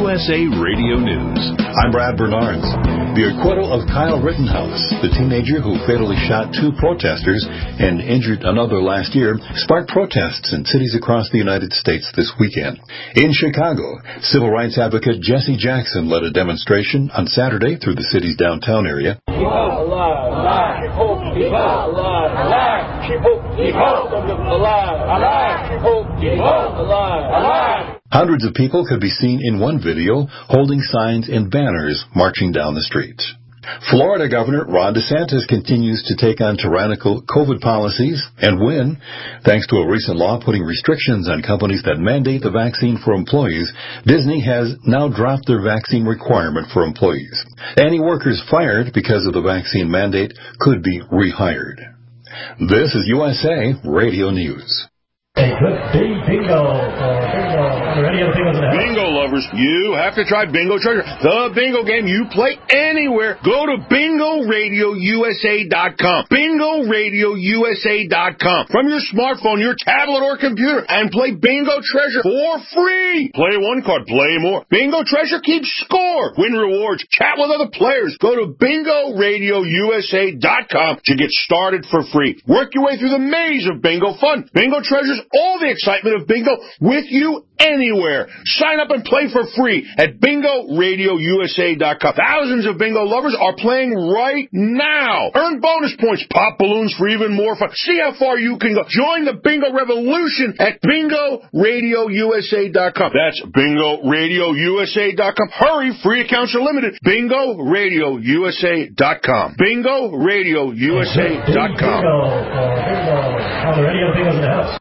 USA Radio News. I'm Brad Bernards. The acquittal of Kyle Rittenhouse, the teenager who fatally shot 2 protesters and injured another last year, sparked protests in cities across the United States this weekend. In Chicago, civil rights advocate Jesse Jackson led a demonstration on Saturday through the city's downtown area. Keep hope alive. Keep hope alive. Keep hope alive. Keep hope alive. Hundreds of people could be seen in one video holding signs and banners marching down the streets. Florida Governor Ron DeSantis continues to take on tyrannical COVID policies and win. Thanks to a recent law putting restrictions on companies that mandate the vaccine for employees, Disney has now dropped their vaccine requirement for employees. Any workers fired because of the vaccine mandate could be rehired. This is USA Radio News. A good bingo. Are there any other bingos in the house? Bingo lovers, you have to try Bingo Treasure, the bingo game you play anywhere. Go to BingoRadioUSA.com. BingoRadioUSA.com. From your smartphone, your tablet, or computer, and play Bingo Treasure for free. Play one card, play more. Bingo Treasure keeps score. Win rewards. Chat with other players. Go to BingoRadioUSA.com to get started for free. Work your way through the maze of bingo fun. Bingo Treasure's all the excitement of bingo with you anywhere. Sign up and play for free at BingoRadioUSA.com. Thousands of bingo lovers are playing right now. Earn bonus points, pop balloons for even more fun. See how far you can go. Join the bingo revolution at BingoRadioUSA.com. That's BingoRadioUSA.com. Hurry, free accounts are limited. BingoRadioUSA.com. BingoRadioUSA.com. Bingo. Are there any other bingos in the house?